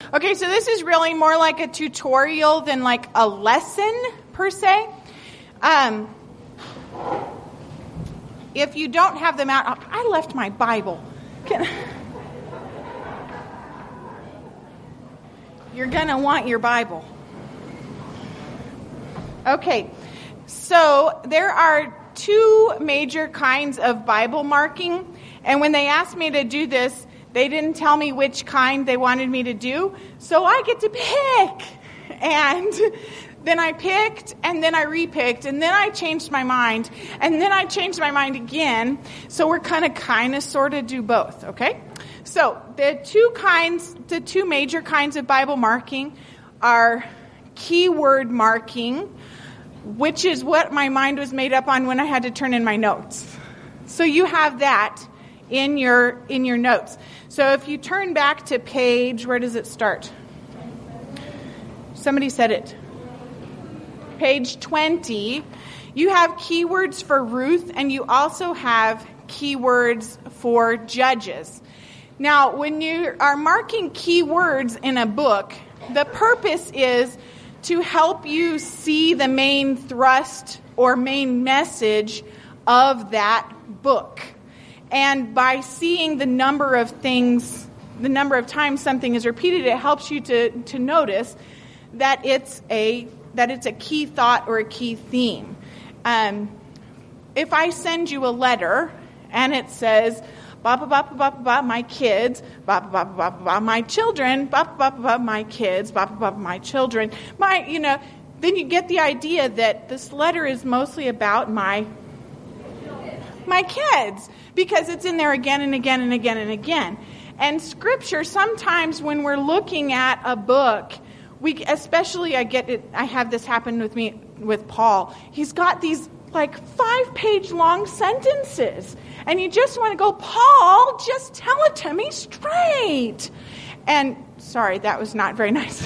Okay, so this is really more like a tutorial than like a lesson per se. If you don't have them out, I left my Bible. You're going to want your Bible. Okay, so there are two major kinds of Bible marking, and when they asked me to do this, they didn't tell me which kind they wanted me to do, so I get to pick. And then I picked, and then I repicked, and then I changed my mind, and then I changed my mind again. So we're kind of, sort of do both, okay? So the two major kinds of Bible marking are keyword marking, which is what my mind was made up on when I had to turn in my notes. So you have that in your notes. So if you turn back to page, where does it start? Somebody said it. Page 20. You have keywords for Ruth, and you also have keywords for Judges. Now, when you are marking keywords in a book, the purpose is to help you see the main thrust or main message of that book. And by seeing the number of times something is repeated, it helps you to notice that it's a key thought or a key theme. If I send you a letter and it says, ba ba ba ba ba ba my kids, ba ba ba ba ba my children, ba ba ba ba my kids, ba ba ba my children, then you get the idea that this letter is mostly about my kids, because it's in there again and again and again and again. And Scripture, sometimes when we're looking at a book, I have this happen with me with Paul. He's got these 5-page long sentences, and you just want to go, Paul, just tell it to me straight. And sorry, that was not very nice.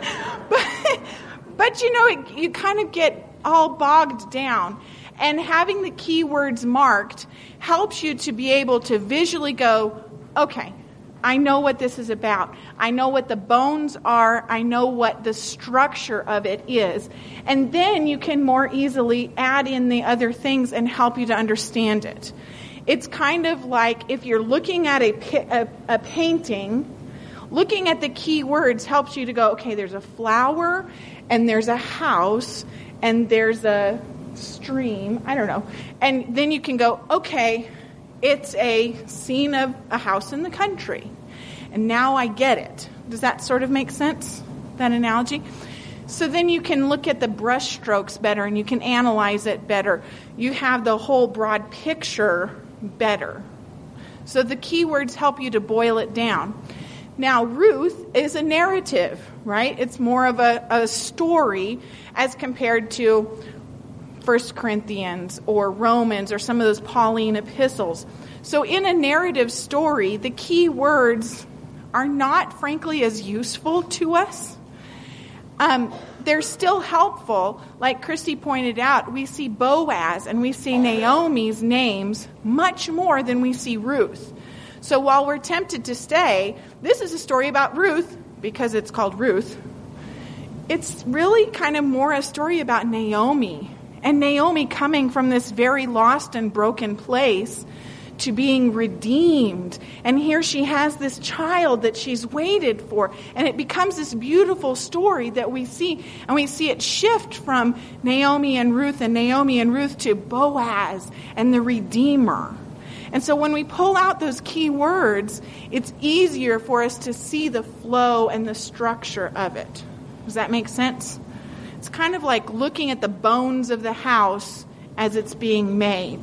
but you kind of get all bogged down. And having the keywords marked helps you to be able to visually go, okay, I know what this is about. I know what the bones are. I know what the structure of it is. And then you can more easily add in the other things and help you to understand it. It's kind of like if you're looking at a painting, looking at the keywords helps you to go, okay, there's a flower, and there's a house, and there's a stream, I don't know. And then you can go, okay, it's a scene of a house in the country. And now I get it. Does that sort of make sense, that analogy? So then you can look at the brush strokes better, and you can analyze it better. You have the whole broad picture better. So the keywords help you to boil it down. Now, Ruth is a narrative, right? It's more of a story as compared to 1 Corinthians or Romans or some of those Pauline epistles. So in a narrative story, the key words are not, frankly, as useful to us. They're still helpful. Like Christy pointed out, we see Boaz and we see Naomi's names much more than we see Ruth. So while we're tempted to say, this is a story about Ruth, because it's called Ruth, it's really kind of more a story about Naomi. And Naomi coming from this very lost and broken place to being redeemed. And here she has this child that she's waited for. And it becomes this beautiful story that we see. And we see it shift from Naomi and Ruth to Boaz and the Redeemer. And so when we pull out those key words, it's easier for us to see the flow and the structure of it. Does that make sense? It's kind of like looking at the bones of the house as it's being made.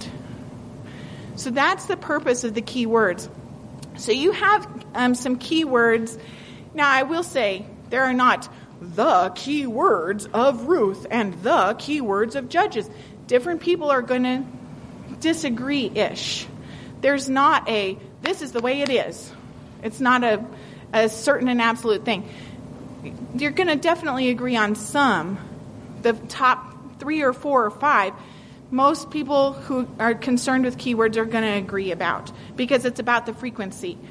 So that's the purpose of the key words. So you have some key words. Now, I will say there are not the key words of Ruth and the key words of Judges. Different people are going to disagree-ish. There's not this is the way it is. It's not a certain and absolute thing. You're going to definitely agree on some. The top 3 or 4 or 5, most people who are concerned with keywords are going to agree about, because it's about the frequency.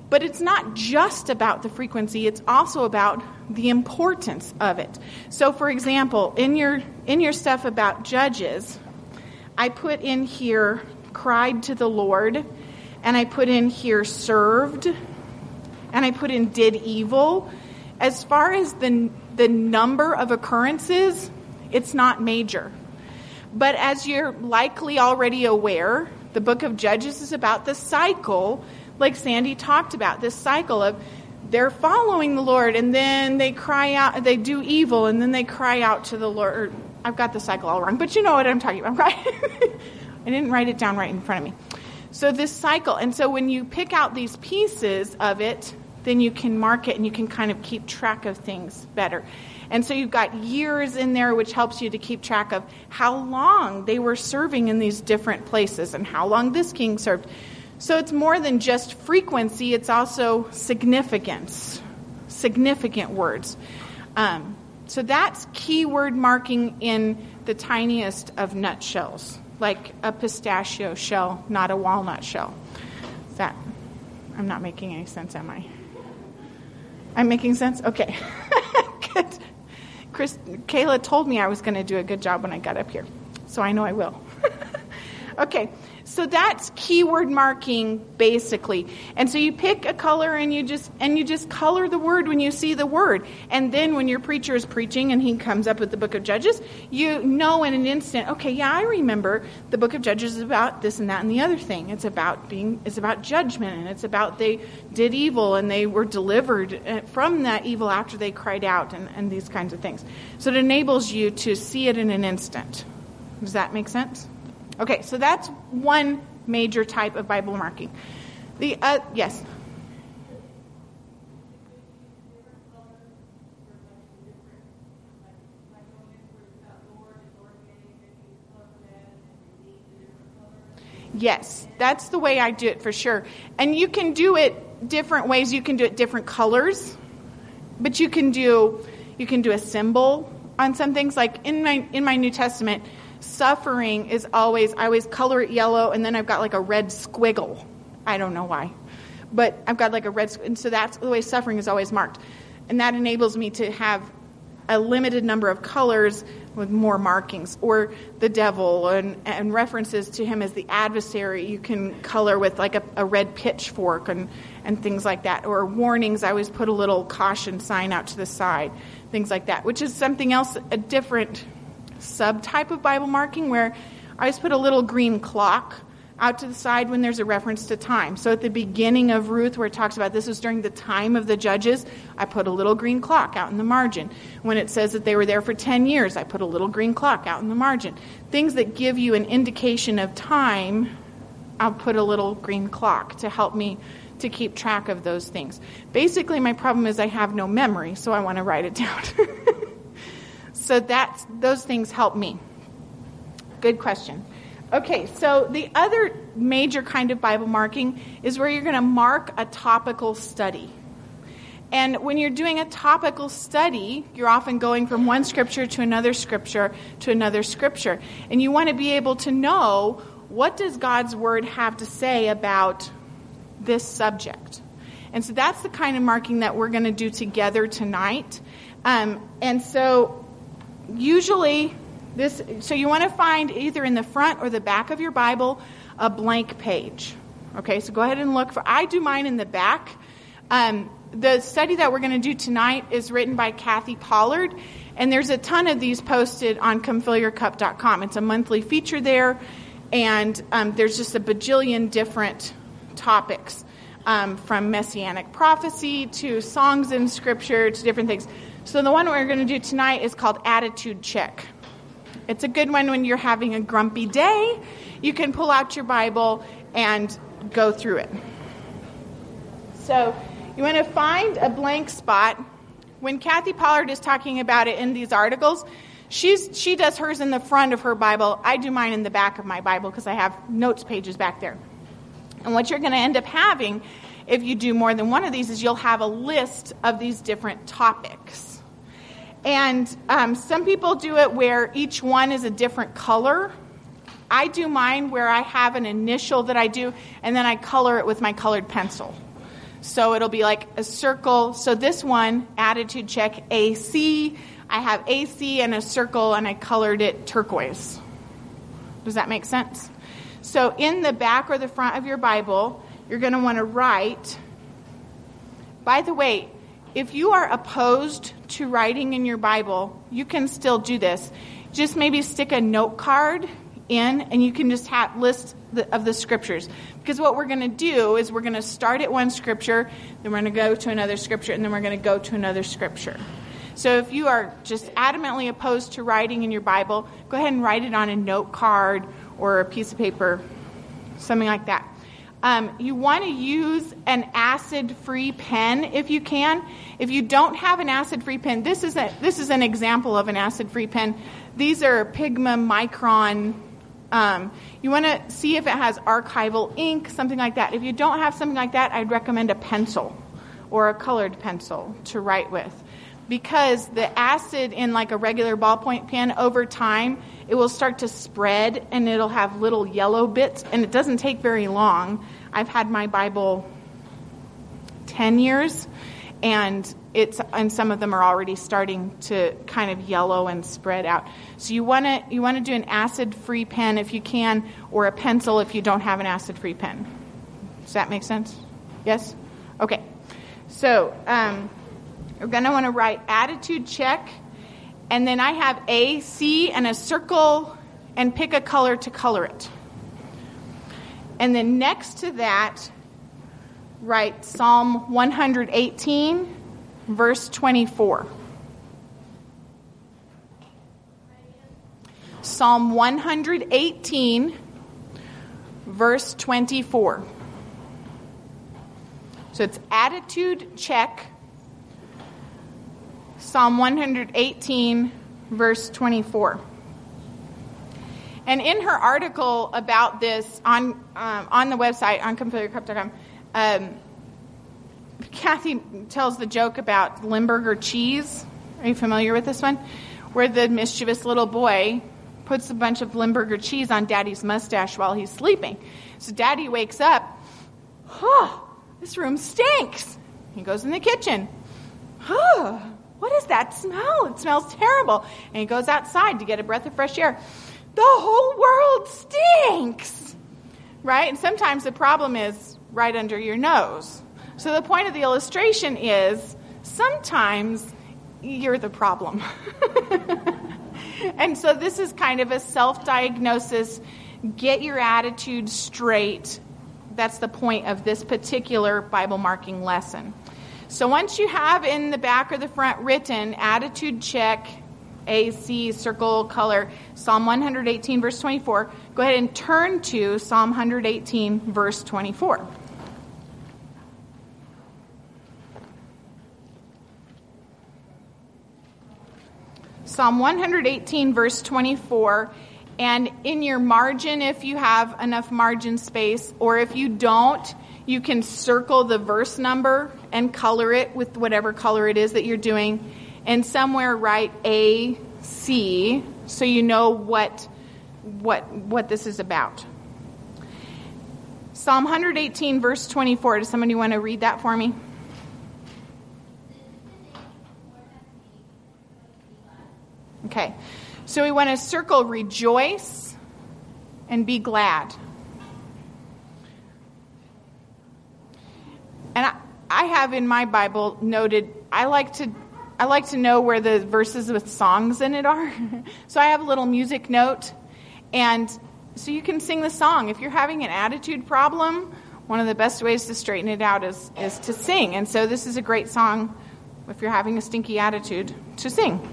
But it's not just about the frequency, it's also about the importance of it. So for example, in your stuff about Judges, I put in here cried to the Lord, and I put in here served, and I put in did evil. As far as the number of occurrences, it's not major. But as you're likely already aware, the book of Judges is about the cycle, like Sandy talked about, this cycle of they're following the Lord, and then they cry out, they do evil, and then they cry out to the Lord. I've got the cycle all wrong, but you know what I'm talking about, right? I didn't write it down right in front of me. So this cycle, and so when you pick out these pieces of it, then you can mark it and you can kind of keep track of things better. And so you've got years in there, which helps you to keep track of how long they were serving in these different places and how long this king served. So it's more than just frequency, it's also significance, significant words. So that's keyword marking in the tiniest of nutshells, like a pistachio shell, not a walnut shell. I'm not making any sense, am I? I'm making sense? Okay. Good. Kayla told me I was going to do a good job when I got up here, so I know I will. Okay, so that's keyword marking basically. And so you pick a color and you just color the word when you see the word. And then when your preacher is preaching and he comes up with the book of Judges, you know in an instant, okay, yeah, I remember the book of Judges is about this and that and the other thing. It's about judgment, and it's about they did evil and they were delivered from that evil after they cried out and these kinds of things. So it enables you to see it in an instant. Does that make sense? Okay, so that's one major type of Bible marking. Yes? Yes, that's the way I do it for sure. And you can do it different ways. You can do it different colors, but you can do a symbol on some things. Like in my New Testament, suffering is I always color it yellow, and then I've got like a red squiggle. I don't know why, but I've got like a red, and so that's the way suffering is always marked. And that enables me to have a limited number of colors with more markings. Or the devil and references to him as the adversary, you can color with like a red pitchfork and things like that. Or warnings, I always put a little caution sign out to the side, things like that, which is something else, a different subtype of Bible marking, where I always put a little green clock out to the side when there's a reference to time. So at the beginning of Ruth, where it talks about this was during the time of the judges, I put a little green clock out in the margin. When it says that they were there for 10 years, I put a little green clock out in the margin. Things that give you an indication of time, I'll put a little green clock to help me to keep track of those things. Basically, my problem is I have no memory, so I want to write it down. So those things help me. Good question. Okay, so the other major kind of Bible marking is where you're going to mark a topical study. And when you're doing a topical study, you're often going from one scripture to another scripture to another scripture. And you want to be able to know, what does God's word have to say about this subject? And so that's the kind of marking that we're going to do together tonight. And so usually so you want to find either in the front or the back of your Bible a blank page. Okay, so go ahead and look for, I do mine in the back. The study that we're going to do tonight is written by Kathy Pollard, and there's a ton of these posted on ComeFillYourCup.com. It's a monthly feature there, and there's just a bajillion different topics, from messianic prophecy to songs in Scripture to different things. So the one we're going to do tonight is called Attitude Check. It's a good one when you're having a grumpy day. You can pull out your Bible and go through it. So you want to find a blank spot. When Kathy Pollard is talking about it in these articles, she does hers in the front of her Bible. I do mine in the back of my Bible because I have notes pages back there. And what you're going to end up having, if you do more than one of these, is you'll have a list of these different topics. And some people do it where each one is a different color. I do mine where I have an initial that I do, and then I color it with my colored pencil. So it'll be like a circle. So this one, attitude check AC, I have AC and a circle, and I colored it turquoise. Does that make sense? So in the back or the front of your Bible, you're going to want to write. By the way, if you are opposed to writing in your Bible, you can still do this. Just maybe stick a note card in, and you can just have list of the scriptures. Because what we're going to do is we're going to start at one scripture, then we're going to go to another scripture, and then we're going to go to another scripture. So if you are just adamantly opposed to writing in your Bible, go ahead and write it on a note card or a piece of paper, something like that. You want to use an acid-free pen if you can. If you don't have an acid-free pen, this is an example of an acid-free pen. These are Pigma Micron. You want to see if it has archival ink, something like that. If you don't have something like that, I'd recommend a pencil or a colored pencil to write with. Because the acid in like a regular ballpoint pen, over time, it will start to spread and it'll have little yellow bits, and it doesn't take very long. I've had my Bible 10 years, and some of them are already starting to kind of yellow and spread out. So you want to do an acid-free pen if you can, or a pencil if you don't have an acid-free pen. Does that make sense? Yes? Okay. So we're going to want to write attitude check, and then I have A, C, and a circle, and pick a color to color it. And then next to that, write Psalm 118, verse 24. Psalm 118, verse 24. So it's attitude check, Psalm 118, verse 24. And in her article about this on the website, on ConfigurateCorrupt.com, Kathy tells the joke about Limburger cheese. Are you familiar with this one? Where the mischievous little boy puts a bunch of Limburger cheese on Daddy's mustache while he's sleeping. So Daddy wakes up. Oh, this room stinks. He goes in the kitchen. Oh, what is that smell? It smells terrible. And he goes outside to get a breath of fresh air. The whole world stinks. Right? And sometimes the problem is right under your nose. So the point of the illustration is sometimes you're the problem. And so this is kind of a self-diagnosis. Get your attitude straight. That's the point of this particular Bible marking lesson. So once you have in the back or the front written, attitude check, AC, circle, color, Psalm 118, verse 24, go ahead and turn to Psalm 118, verse 24. Psalm 118, verse 24. And in your margin, if you have enough margin space, or if you don't, you can circle the verse number and color it with whatever color it is that you're doing. And somewhere write AC, so you know what this is about. Psalm 118, verse 24. Does somebody want to read that for me? Okay. So we want to circle rejoice and be glad. And I have in my Bible noted, I like to know where the verses with songs in it are. So I have a little music note, and so you can sing the song. If you're having an attitude problem, one of the best ways to straighten it out is to sing. And so this is a great song if you're having a stinky attitude to sing.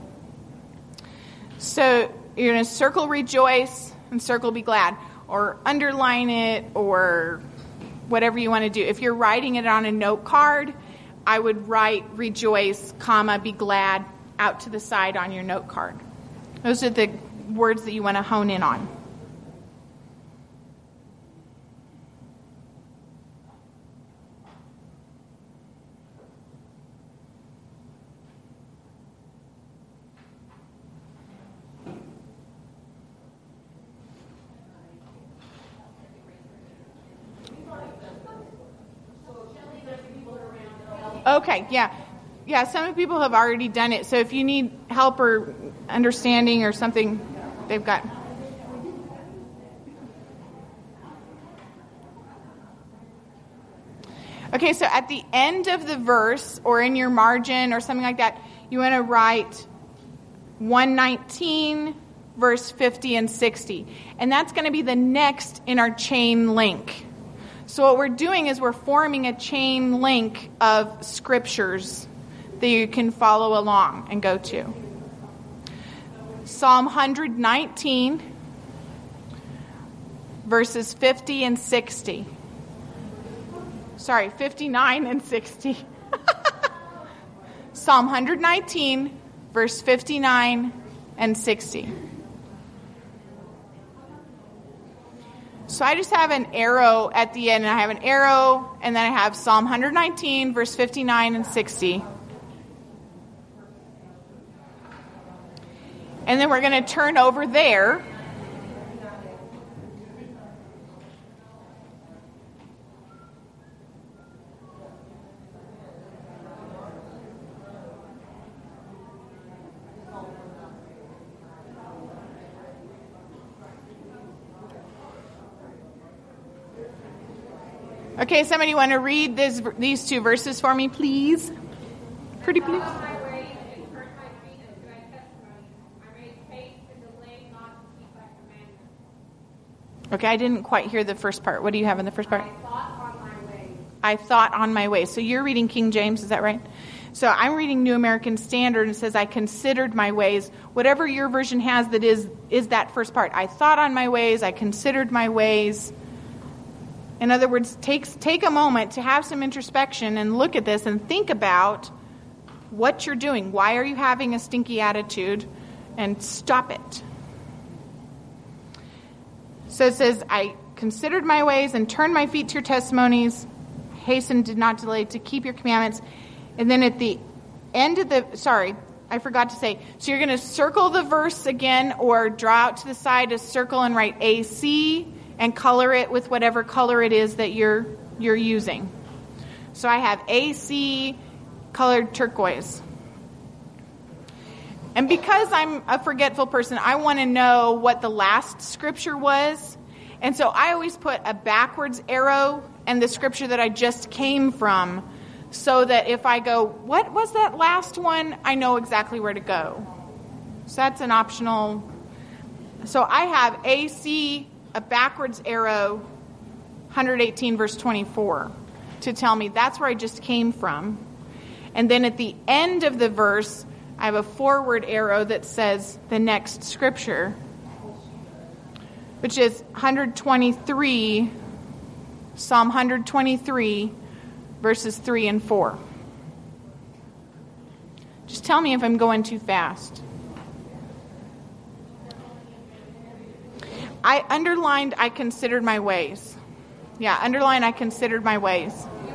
So you're going to circle rejoice and circle be glad, or underline it, or whatever you want to do. If you're writing it on a note card, I would write rejoice, comma, be glad out to the side on your note card. Those are the words that you want to hone in on. Okay, yeah. Yeah, some people have already done it. So if you need help or understanding or something, they've got... Okay, so at the end of the verse or in your margin or something like that, you want to write 119, verse 50 and 60. And that's going to be the next in our chain link. So what we're doing is we're forming a chain link of scriptures that you can follow along and go to. Psalm 119, verses 50 and 60. Sorry, 59 and 60. Psalm 119, verse 59 and 60. So I just have an arrow at the end, and I have an arrow, and then I have Psalm 119, verse 59 and 60. And then we're going to turn over there. Okay, somebody want to read these two verses for me, please? Pretty please. Okay, I didn't quite hear the first part. What do you have in the first part? I thought on my way. So you're reading King James, is that right? So I'm reading New American Standard, and it says, I considered my ways. Whatever your version has that is that first part. I thought on my ways, I considered my ways. In other words, take a moment to have some introspection and look at this and think about what you're doing. Why are you having a stinky attitude? And stop it. So it says, I considered my ways and turned my feet to your testimonies. Hastened, did not delay to keep your commandments. And then at the end of I forgot to say. So you're going to circle the verse again or draw out to the side a circle and write AC and color it with whatever color it is that you're using. So I have AC colored turquoise. And because I'm a forgetful person, I want to know what the last scripture was. And so I always put a backwards arrow and the scripture that I just came from, so that if I go, what was that last one? I know exactly where to go. So that's an optional. So I have AC, a backwards arrow, 118 verse 24, to tell me that's where I just came from. And then at the end of the verse, I have a forward arrow that says the next scripture, which is 123, Psalm 123, verses 3 and 4. Just tell me if I'm going too fast. I underlined, I considered my ways. Yeah, underline, I considered my ways.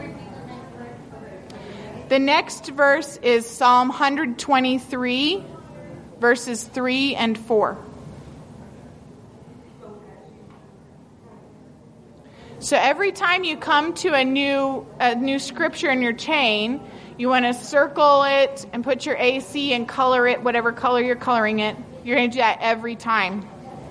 The next verse is Psalm 123, verses 3 and 4. So every time you come to a new scripture in your chain, you want to circle it and put your AC and color it, whatever color you're coloring it. You're going to do that every time.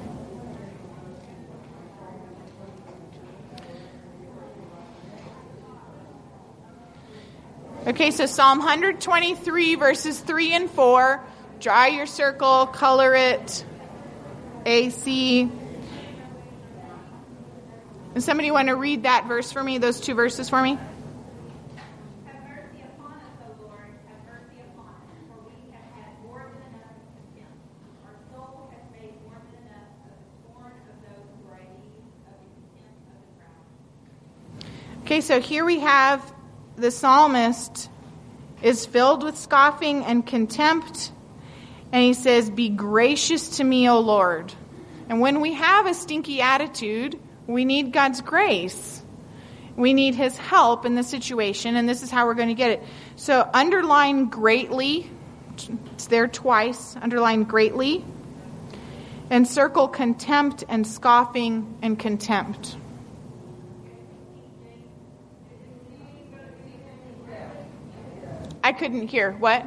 Okay, so Psalm 123, verses 3 and 4. Draw your circle, color it, AC. Does somebody want to read that verse for me, those two verses for me? Have mercy upon us, O Lord, have mercy upon us, for we have had more than enough of contempt. Our soul has made more than enough of the scorn of those who are in need of the contempt of the proud. Okay, so here we have the psalmist is filled with scoffing and contempt, and he says, be gracious to me, O Lord. And when we have a stinky attitude, we need God's grace. We need his help in the situation, and this is how we're going to get it. So underline greatly. It's there twice. Underline greatly. And circle contempt and scoffing and contempt. I couldn't hear. What?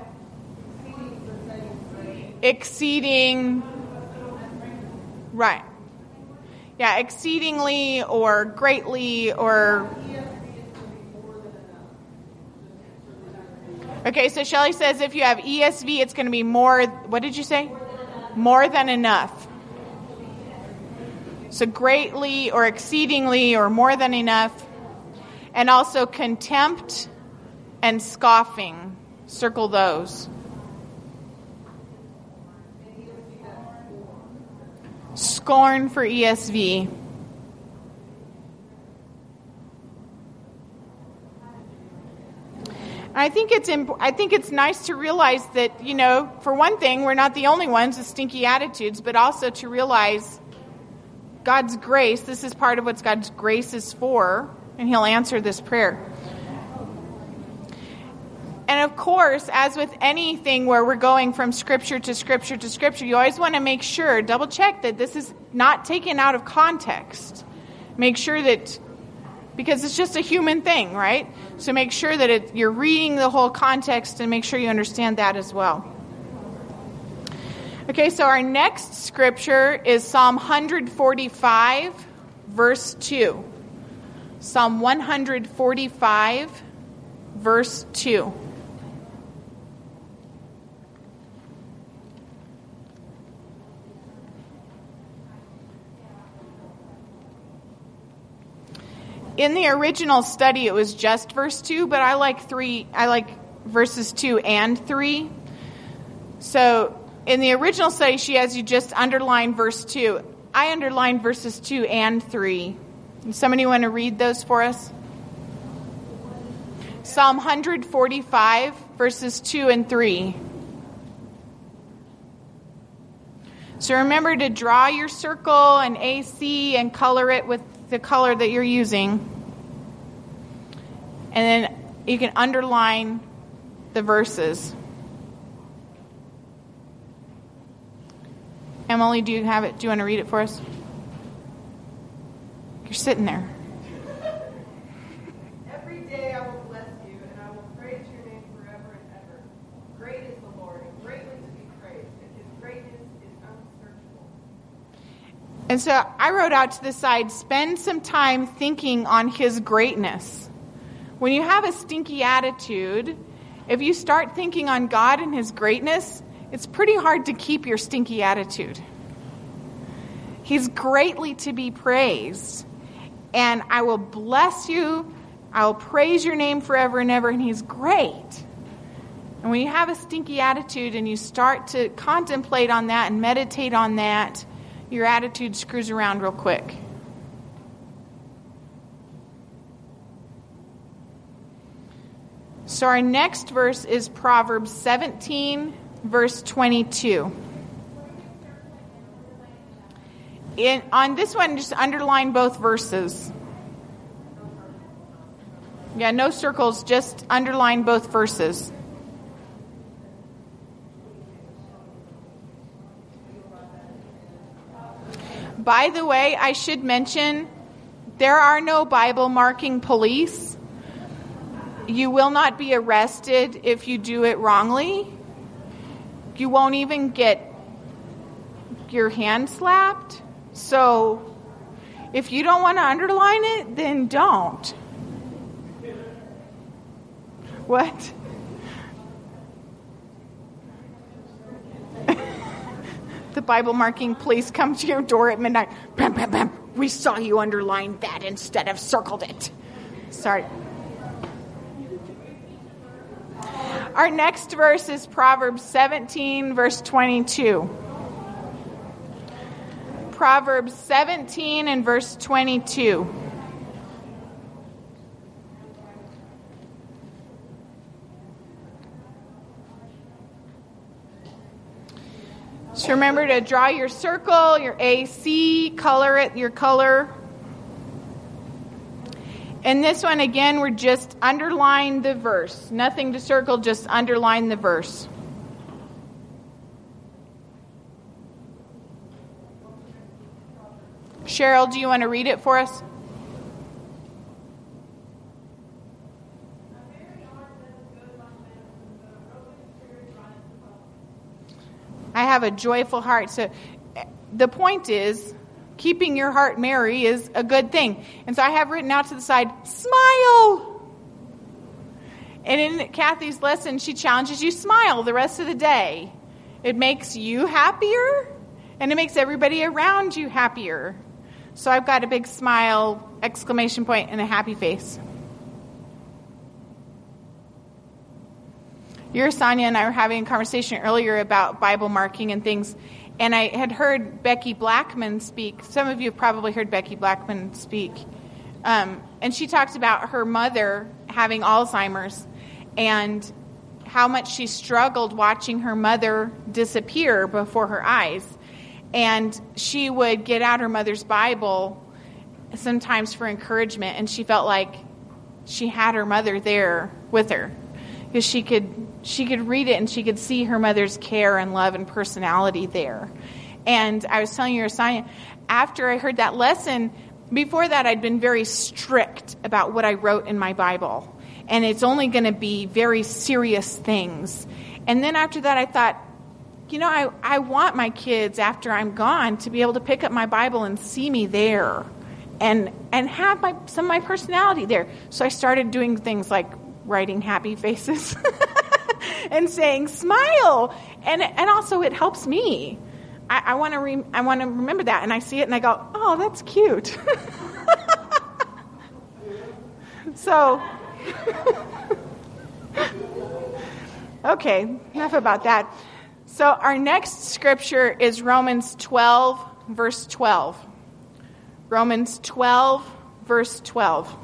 Exceeding. Right. Yeah, exceedingly or greatly or... Okay, so Shelley says if you have ESV, it's going to be more... What did you say? More than enough. So greatly or exceedingly or more than enough. And also contempt and scoffing. Circle those. Scorn for ESV. I think it's nice to realize that, for one thing, we're not the only ones with stinky attitudes, but also to realize God's grace. This is part of what God's grace is for, and He'll answer this prayer. And of course, as with anything where we're going from Scripture to Scripture to Scripture, you always want to make sure, double check that this is not taken out of context. Make sure that, because it's just a human thing, right? So make sure that you're reading the whole context and make sure you understand that as well. Okay, so our next scripture is Psalm 145, verse 2. Psalm 145, verse 2. In the original study, it was just verse 2, but I like verses 2 and 3. So in the original study, she has you just underline verse 2. I underlined verses 2 and 3. Somebody want to read those for us? Psalm 145, verses 2 and 3. So remember to draw your circle and AC and color it with the color that you're using. And then you can underline the verses. Emily, do you have it? Do you want to read it for us? You're sitting there. Every day I will bless you, and I will praise your name forever and ever. Great is the Lord, and greatly to be praised, and His greatness is unsearchable. And so I wrote out to the side, spend some time thinking on His greatness. When you have a stinky attitude, if you start thinking on God and His greatness, it's pretty hard to keep your stinky attitude. He's greatly to be praised. And I will bless you. I will praise your name forever and ever. And He's great. And when you have a stinky attitude and you start to contemplate on that and meditate on that, your attitude screws around real quick. So our next verse is Proverbs 17, verse 22. On this one, just underline both verses. Yeah, no circles, just underline both verses. By the way, I should mention, there are no Bible marking police. You will not be arrested if you do it wrongly. You won't even get your hand slapped. So if you don't want to underline it, then don't. What? The Bible marking police come to your door at midnight. Bam, bam, bam. We saw you underline that instead of circled it. Sorry. Our next verse is Proverbs 17, verse 22. Proverbs 17 and verse 22. So remember to draw your circle, your AC, color it, your color. And this one, again, we're just underline the verse. Nothing to circle, just underline the verse. Cheryl, do you want to read it for us? I have a joyful heart. So the point is, keeping your heart merry is a good thing. And so I have written out to the side, smile. And in Kathy's lesson, she challenges you smile the rest of the day. It makes you happier, and it makes everybody around you happier. So I've got a big smile, exclamation point, and a happy face. Sonia and I were having a conversation earlier about Bible marking and things, and I had heard Becky Blackman speak. Some of you have probably heard Becky Blackman speak. And she talked about her mother having Alzheimer's and how much she struggled watching her mother disappear before her eyes. And she would get out her mother's Bible sometimes for encouragement, and she felt like she had her mother there with her, because she could read it and she could see her mother's care and love and personality there. And I was telling you, Sonia, after I heard that lesson, before that I'd been very strict about what I wrote in my Bible. And it's only going to be very serious things. And then after that I thought, I want my kids, after I'm gone, to be able to pick up my Bible and see me there and have some of my personality there. So I started doing things like writing happy faces and saying smile. And also it helps me. I want to remember that, and I see it and I go, oh, that's cute. So, okay, enough about that. So our next scripture is Romans 12, verse 12. Romans 12, verse 12.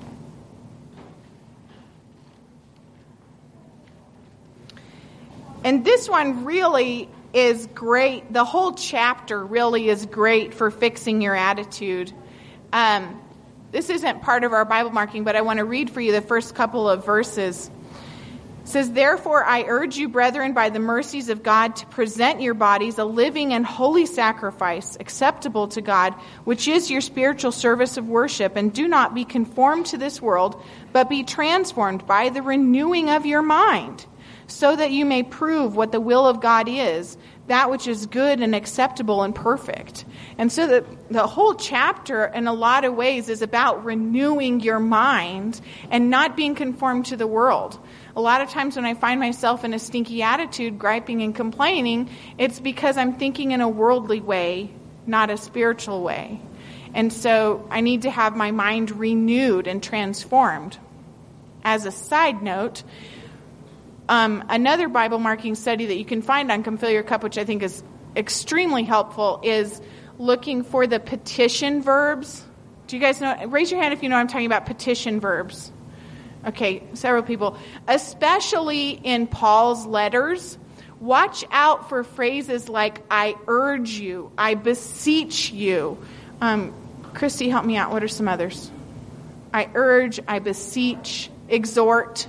And this one really is great. The whole chapter really is great for fixing your attitude. This isn't part of our Bible marking, but I want to read for you the first couple of verses. It says, therefore, I urge you, brethren, by the mercies of God, to present your bodies a living and holy sacrifice, acceptable to God, which is your spiritual service of worship. And do not be conformed to this world, but be transformed by the renewing of your mind, so that you may prove what the will of God is, that which is good and acceptable and perfect. And so the whole chapter, in a lot of ways, is about renewing your mind and not being conformed to the world. A lot of times when I find myself in a stinky attitude, griping and complaining, it's because I'm thinking in a worldly way, not a spiritual way. And so I need to have my mind renewed and transformed. As a side note, another Bible marking study that you can find on Come Fill Your Cup, which I think is extremely helpful, is looking for the petition verbs. Do you guys know? Raise your hand if you know I'm talking about petition verbs. Okay, several people. Especially in Paul's letters, watch out for phrases like, I urge you, I beseech you. Christy, help me out. What are some others? I urge, I beseech, exhort,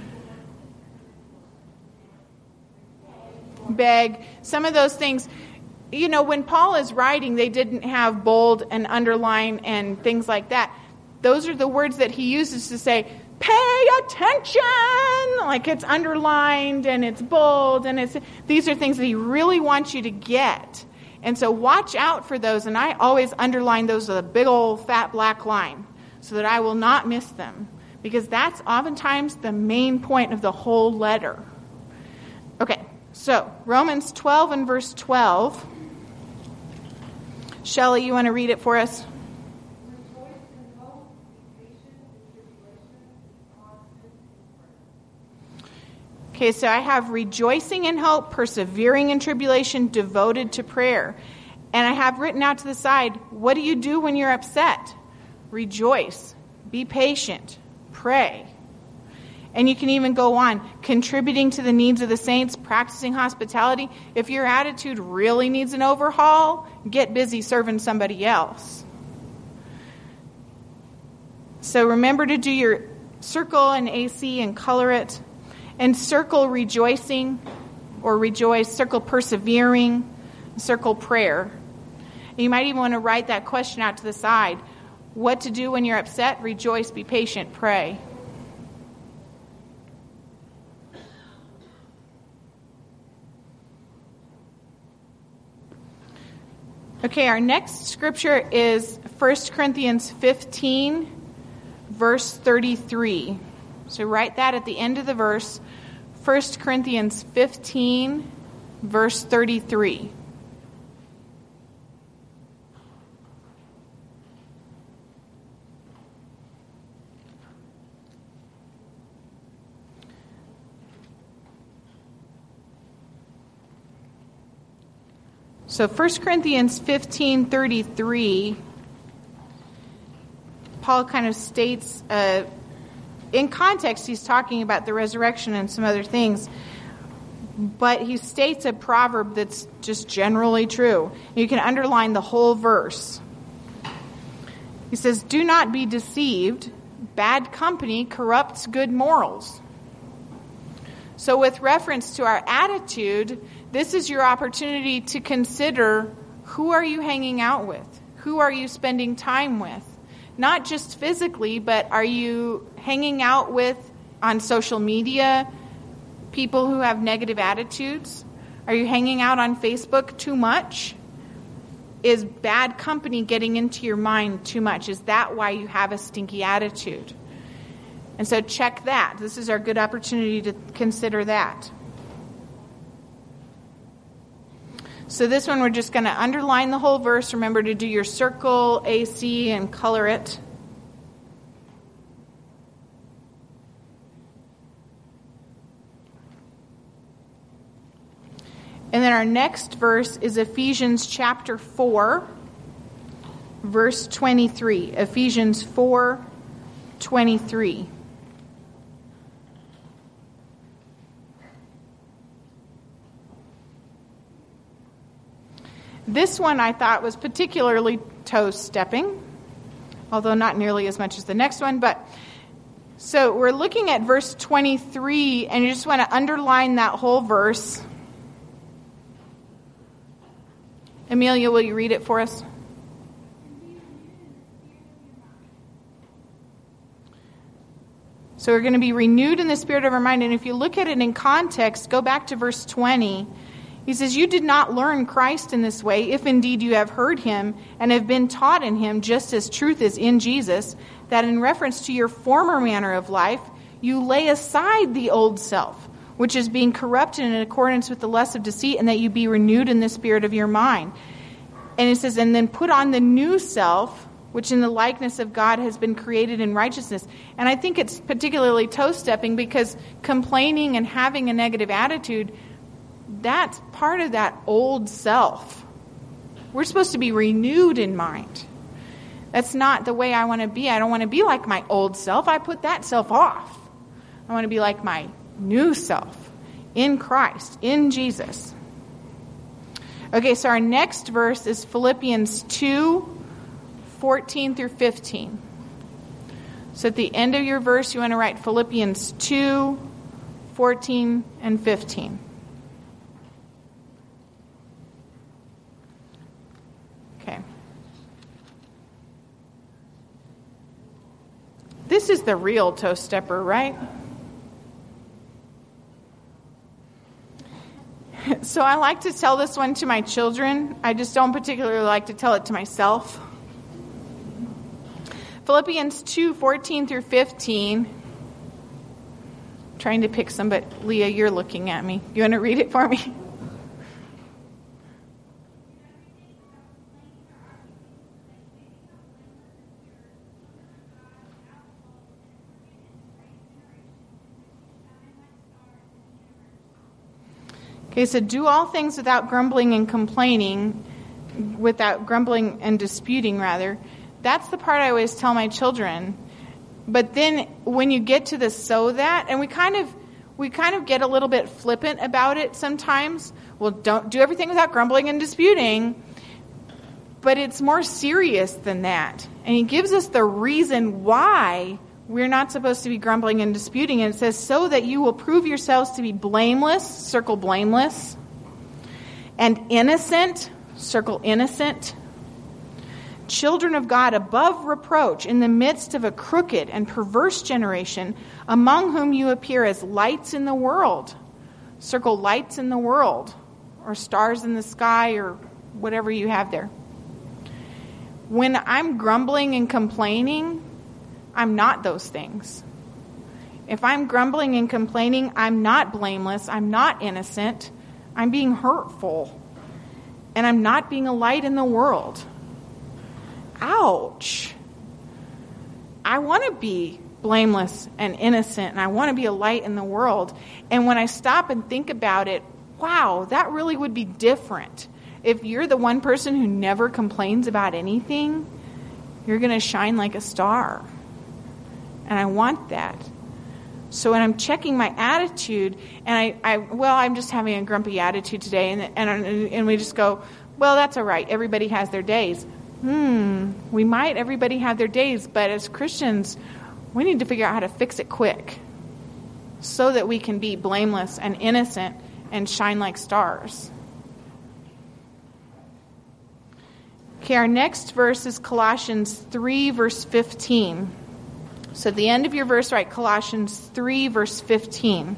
beg, some of those things. When Paul is writing, they didn't have bold and underline and things like that. Those are the words that he uses to say, pay attention, like it's underlined and it's bold, and these are things that he really wants you to get. And so watch out for those, and I always underline those with a big old fat black line so that I will not miss them, because that's oftentimes the main point of the whole letter. Okay. So, Romans 12 and verse 12. Shelley, you want to read it for us? Okay, so I have rejoicing in hope, persevering in tribulation, devoted to prayer. And I have written out to the side, what do you do when you're upset? Rejoice, be patient, pray. And you can even go on, contributing to the needs of the saints, practicing hospitality. If your attitude really needs an overhaul, get busy serving somebody else. So remember to do your circle and AC and color it. And circle rejoicing or rejoice, circle persevering, circle prayer. And you might even want to write that question out to the side. What to do when you're upset? Rejoice, be patient, pray. Okay, our next scripture is 1 Corinthians 15, verse 33. So write that at the end of the verse, 1 Corinthians 15, verse 33. So 1 Corinthians 15:33, Paul kind of states, in context, he's talking about the resurrection and some other things, but he states a proverb that's just generally true. You can underline the whole verse. He says, "Do not be deceived. Bad company corrupts good morals." So with reference to our attitude, this is your opportunity to consider, who are you hanging out with? Who are you spending time with? Not just physically, but are you hanging out with, on social media, people who have negative attitudes? Are you hanging out on Facebook too much? Is bad company getting into your mind too much? Is that why you have a stinky attitude? And so check that. This is our good opportunity to consider that. So this one, we're just going to underline the whole verse. Remember to do your circle, AC, and color it. And then our next verse is Ephesians chapter 4, verse 23. Ephesians 4:23. This one I thought was particularly toe-stepping, although not nearly as much as the next one. But so we're looking at verse 23, and you just want to underline that whole verse. Amelia, will you read it for us? So we're going to be renewed in the spirit of our mind. And if you look at it in context, go back to verse 20. He says, "You did not learn Christ in this way, if indeed you have heard him and have been taught in him, just as truth is in Jesus, that in reference to your former manner of life, you lay aside the old self, which is being corrupted in accordance with the lust of deceit, and that you be renewed in the spirit of your mind." And it says, "And then put on the new self, which in the likeness of God has been created in righteousness." And I think it's particularly toe-stepping because complaining and having a negative attitude, that's part of that old self. We're supposed to be renewed in mind. That's not the way I want to be. I don't want to be like my old self. I put that self off. I want to be like my new self in Christ, in Jesus. Okay, so our next verse is Philippians 2:14 through 15. So at the end of your verse, you want to write Philippians 2:14 and 15. Okay. This is the real toe stepper, right? So I like to tell this one to my children. I just don't particularly like to tell it to myself. Philippians 2:14 through 15. I'm trying to pick some, but Leah, you're looking at me. You want to read it for me? Okay, so do all things without grumbling and complaining, without grumbling and disputing, rather. That's the part I always tell my children. But then when you get to the "so that," and we kind of get a little bit flippant about it sometimes. Well, don't do everything without grumbling and disputing. But it's more serious than that. And he gives us the reason why we're not supposed to be grumbling and disputing. And it says, "So that you will prove yourselves to be blameless," circle blameless, "and innocent," circle innocent, "children of God above reproach in the midst of a crooked and perverse generation, among whom you appear as lights in the world," circle lights in the world, or stars in the sky, or whatever you have there. When I'm grumbling and complaining, I'm not those things. If I'm grumbling and complaining, I'm not blameless. I'm not innocent. I'm being hurtful. And I'm not being a light in the world. Ouch. I want to be blameless and innocent, and I want to be a light in the world. And when I stop and think about it, wow, that really would be different. If you're the one person who never complains about anything, you're going to shine like a star. And I want that. So when I'm checking my attitude, and I'm just having a grumpy attitude today, and we just go, well, that's all right. Everybody has their days. Everybody have their days, but as Christians, we need to figure out how to fix it quick so that we can be blameless and innocent and shine like stars. Okay, our next verse is Colossians 3, verse 15. So at the end of your verse, write Colossians 3, verse 15.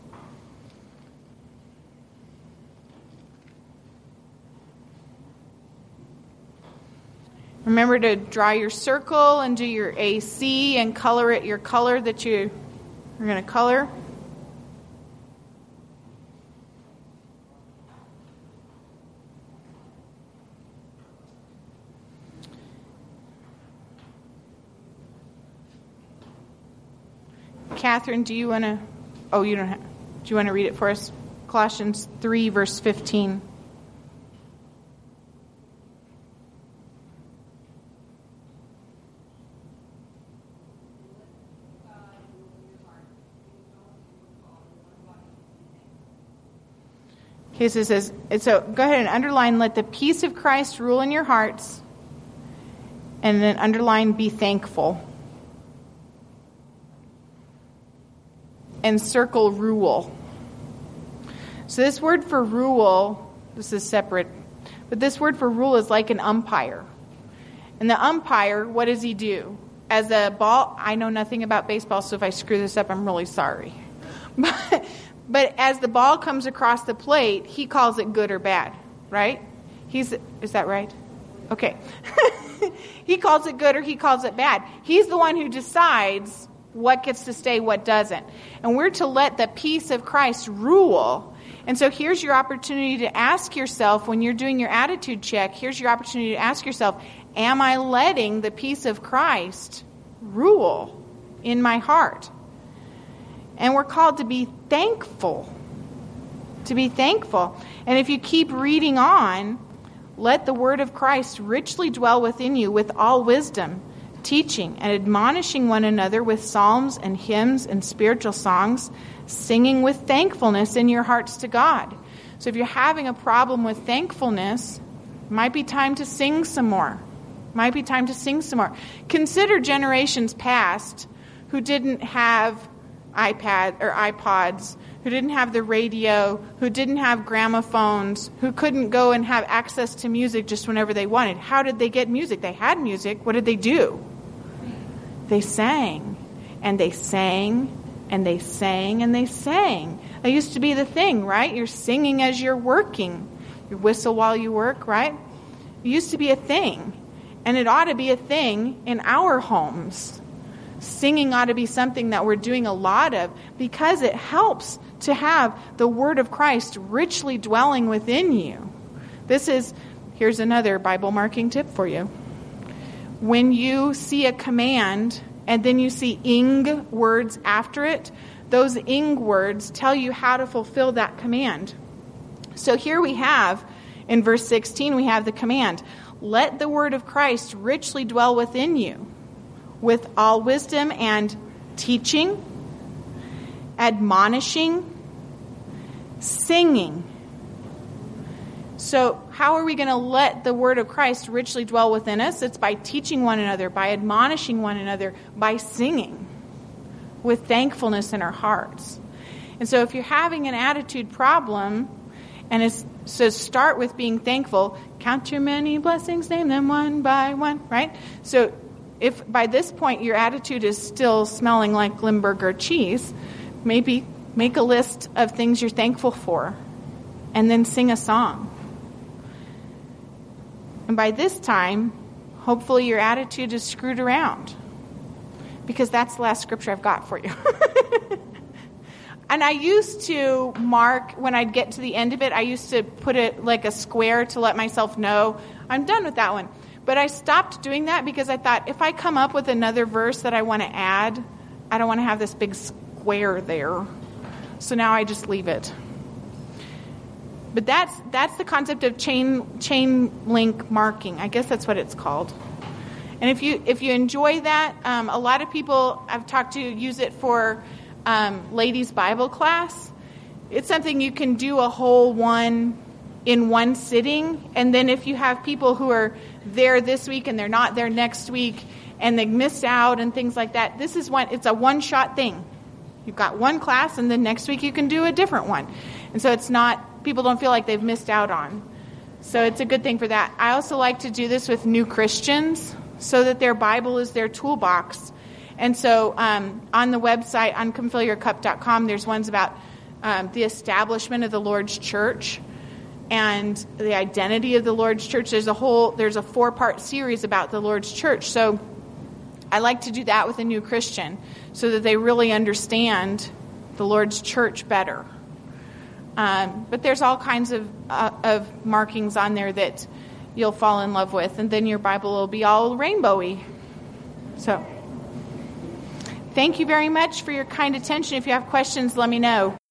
Remember to draw your circle and do your AC and color it your color that you are going to color. Catherine, do you want to... Oh, you don't have... Do you want to read it for us? Colossians 3, verse 15. Okay, so it says, so go ahead and underline, let the peace of Christ rule in your hearts. And then underline, be thankful. And circle rule. So this word for rule, this is separate, but this word for rule is like an umpire. And the umpire, what does he do? As a ball, I know nothing about baseball, so if I screw this up, I'm really sorry. But as the ball comes across the plate, he calls it good or bad, right? Is that right? Okay. He calls it good or he calls it bad. He's the one who decides what gets to stay, what doesn't. And we're to let the peace of Christ rule. And so here's your opportunity to ask yourself, when you're doing your attitude check, here's your opportunity to ask yourself, am I letting the peace of Christ rule in my heart? And we're called to be thankful. To be thankful. And if you keep reading on, let the word of Christ richly dwell within you with all wisdom, teaching and admonishing one another with psalms and hymns and spiritual songs, singing with thankfulness in your hearts to God. So if you're having a problem with thankfulness, it might be time to sing some more. Consider generations past who didn't have iPad or iPods, who didn't have the radio, who didn't have gramophones, who couldn't go and have access to music just whenever they wanted. How did they get music? They had music. What did they do? They sang, and they sang, and they sang, and they sang. That used to be the thing, right? You're singing as you're working. You whistle while you work, right? It used to be a thing, and it ought to be a thing in our homes. Singing ought to be something that we're doing a lot of because it helps to have the word of Christ richly dwelling within you. Here's another Bible marking tip for you. When you see a command and then you see ing words after it, those ing words tell you how to fulfill that command. So here we have, in verse 16, we have the command, let the word of Christ richly dwell within you, with all wisdom and teaching, admonishing, singing. So how are we going to let the word of Christ richly dwell within us? It's by teaching one another, by admonishing one another, by singing with thankfulness in our hearts. And so if you're having an attitude problem, and it says start with being thankful, count your many blessings, name them one by one, right? So if by this point your attitude is still smelling like Limburger cheese, maybe make a list of things you're thankful for and then sing a song. And by this time, hopefully your attitude is screwed around, because that's the last scripture I've got for you. And I used to mark, when I'd get to the end of it, I used to put it like a square to let myself know I'm done with that one. But I stopped doing that because I thought, if I come up with another verse that I want to add, I don't want to have this big square there. So now I just leave it. But that's the concept of chain link marking. I guess that's what it's called. And if you enjoy that, a lot of people I've talked to use it for ladies' Bible class. It's something you can do a whole one in one sitting. And then if you have people who are there this week and they're not there next week and they missed out and things like that, it's a one-shot thing. You've got one class and then next week you can do a different one. And so people don't feel like they've missed out on. So it's a good thing for that. I also like to do this with new Christians so that their Bible is their toolbox. And so on the website, on ComeFillYourCup.com, there's ones about the establishment of the Lord's Church and the identity of the Lord's Church. There's a 4-part series about the Lord's Church. So I like to do that with a new Christian so that they really understand the Lord's Church better. But there's all kinds of markings on there that you'll fall in love with, and then your Bible will be all rainbowy. So thank you very much for your kind attention. If you have questions, let me know.